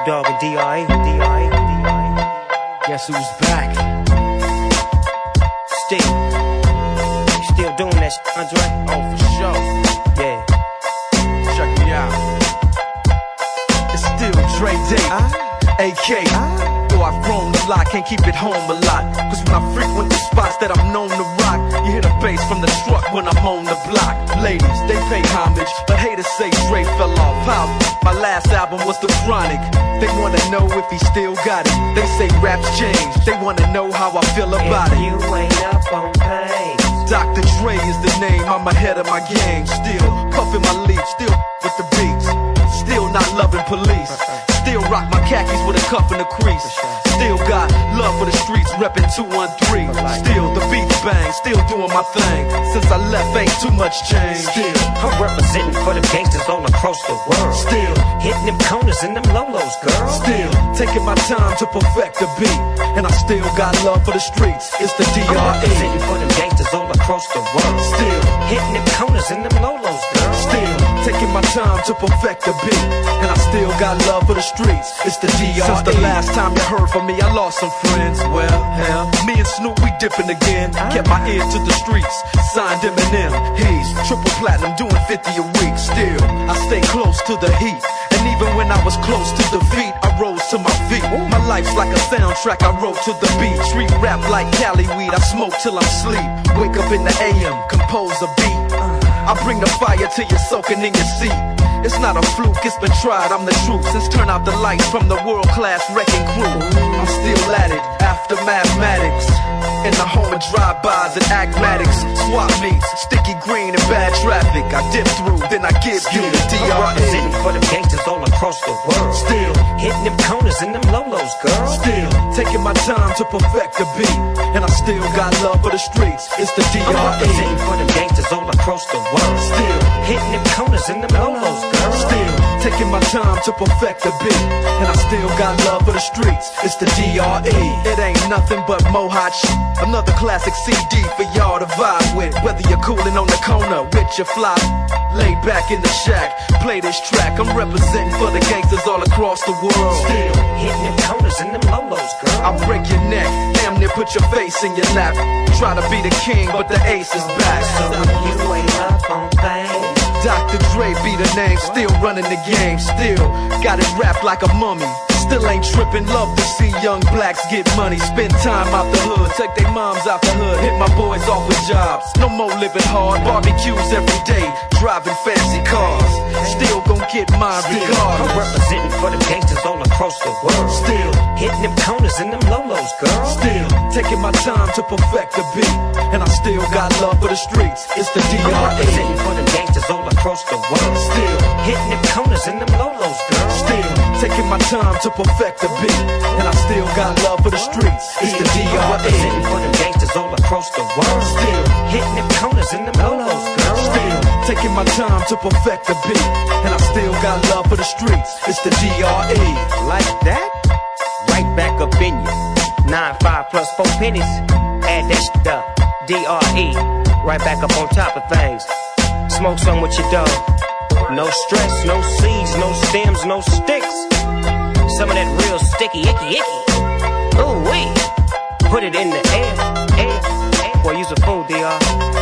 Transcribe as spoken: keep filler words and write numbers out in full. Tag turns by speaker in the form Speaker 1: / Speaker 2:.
Speaker 1: Dogg and D R E. D R E. D R E.
Speaker 2: Guess who's back?
Speaker 1: Still. Still doing that shit, Andre?
Speaker 2: Oh, for sure.
Speaker 1: Yeah.
Speaker 2: Check me out. It's still Dre Day,
Speaker 1: Ah.
Speaker 2: A K.
Speaker 1: Ah.
Speaker 2: Though I've grown a lot, can't keep it home a lot. Cause when I frequent the spots that I'm known to rock, you hear the bass from the truck when I'm on the block. Ladies, they pay homage, but haters say Dre fell off. How? My last album was The Chronic. They wanna know if he still got it. They say raps change, they wanna know how I feel about
Speaker 1: If
Speaker 2: it.
Speaker 1: you ain't up on pain,
Speaker 2: Doctor Dre is the name, I'm ahead of my game. Still puffin' my leaf, still with the beats. Still not loving police. Still rock my khakis with a cuff and a crease. Still got love for the streets, reppin' two one three. Still the beats bang, still doing my thing. Since I left, ain't too much change. Still,
Speaker 1: I'm representing for the gangsters all across the world.
Speaker 2: still,
Speaker 1: Hitting them corners and them lolos, girl.
Speaker 2: still taking my time to perfect the beat. And I still got love for the streets. It's the D
Speaker 1: I'm
Speaker 2: R E.
Speaker 1: representing for them gangsters all across the world.
Speaker 2: Still,
Speaker 1: Hitting them corners and them lolos, girl.
Speaker 2: still taking my time to perfect the beat. And I still got love for the streets. It's the D R E. Since the last time you heard from me, I lost some friends. Well, hell, me and Snoop, we dipping again. Kept my ear to the streets. Signed Eminem. He's triple platinum, doing fifty a week. Still, I stay close to the heat. And even when I was close to defeat, I rose to my feet. My life's like a soundtrack I wrote to the beat. Street rap like Cali weed, I smoke till I'm sleep. Wake up in the A M, compose a beat. I bring the fire till you're soaking in your seat. It's not a fluke, it's been tried, I'm the truth. Since turn out the lights from the world-class wrecking crew, I'm still at it, after mathematics. In the home of drive-bys and acmatics. Swap meets, sticky green and bad traffic. I dip through, then I give you the D
Speaker 1: I'm
Speaker 2: R E.
Speaker 1: representing for them gangsters all across the world.
Speaker 2: Still,
Speaker 1: Hitting them corners and them lolos, girl.
Speaker 2: still taking my time to perfect the beat. And I still got love for the streets. It's the D
Speaker 1: I'm
Speaker 2: R E.
Speaker 1: representing for them gangsters all across the world.
Speaker 2: Still,
Speaker 1: Hitting them corners and them lolos, girl.
Speaker 2: still taking my time to perfect the beat. And I still got love for the streets. It's the D R E. It ain't nothing but mohawk shit. Another classic C D for y'all to vibe with. Whether you're coolin' on the corner with your fly, laid back in the shack, play this track. I'm representing for the gangsters all across the world. Still,
Speaker 1: Hitting them corners and them lolos, girl.
Speaker 2: I'll break your neck, damn near put your face in your lap. Try to be the king, but the ace is back.
Speaker 1: So if you ain't up on things,
Speaker 2: Doctor Dre be the name, still running the game, still got it wrapped like a mummy. Still ain't tripping, love to see young blacks get money. Spend time out the hood, take their moms out the hood. Hit my boys off with jobs, no more living hard. Barbecues every day, driving fancy cars. Still gon' get mine
Speaker 1: I'm
Speaker 2: regardless.
Speaker 1: representing for them gangsters all across the world.
Speaker 2: Still,
Speaker 1: Hitting them corners and them lolos, girl.
Speaker 2: still taking my time to perfect the beat. And I still got love for the streets. It's the D
Speaker 1: I'm
Speaker 2: R E.
Speaker 1: representing for them gangsters all across the world.
Speaker 2: Still,
Speaker 1: Hitting them corners and them lolos, girl.
Speaker 2: still taking my time to perfect the beat. And I still got love for the streets. It's the D
Speaker 1: I'm
Speaker 2: R E.
Speaker 1: representing for them gangsters all across the world.
Speaker 2: Still,
Speaker 1: Hitting them corners and them lolos, girl.
Speaker 2: still taking my time to perfect the beat. And I still got love for the streets. It's the D R E.
Speaker 1: Like that? Right back up in you. Nine, five plus four pennies. Add that shit up. D R E. Right back up on top of things. Smoke some with your dog. No stress, no seeds, no stems, no sticks. Some of that real sticky, icky, icky. Ooh wee. Put it in the air, air, air. Boy, use a fool, D R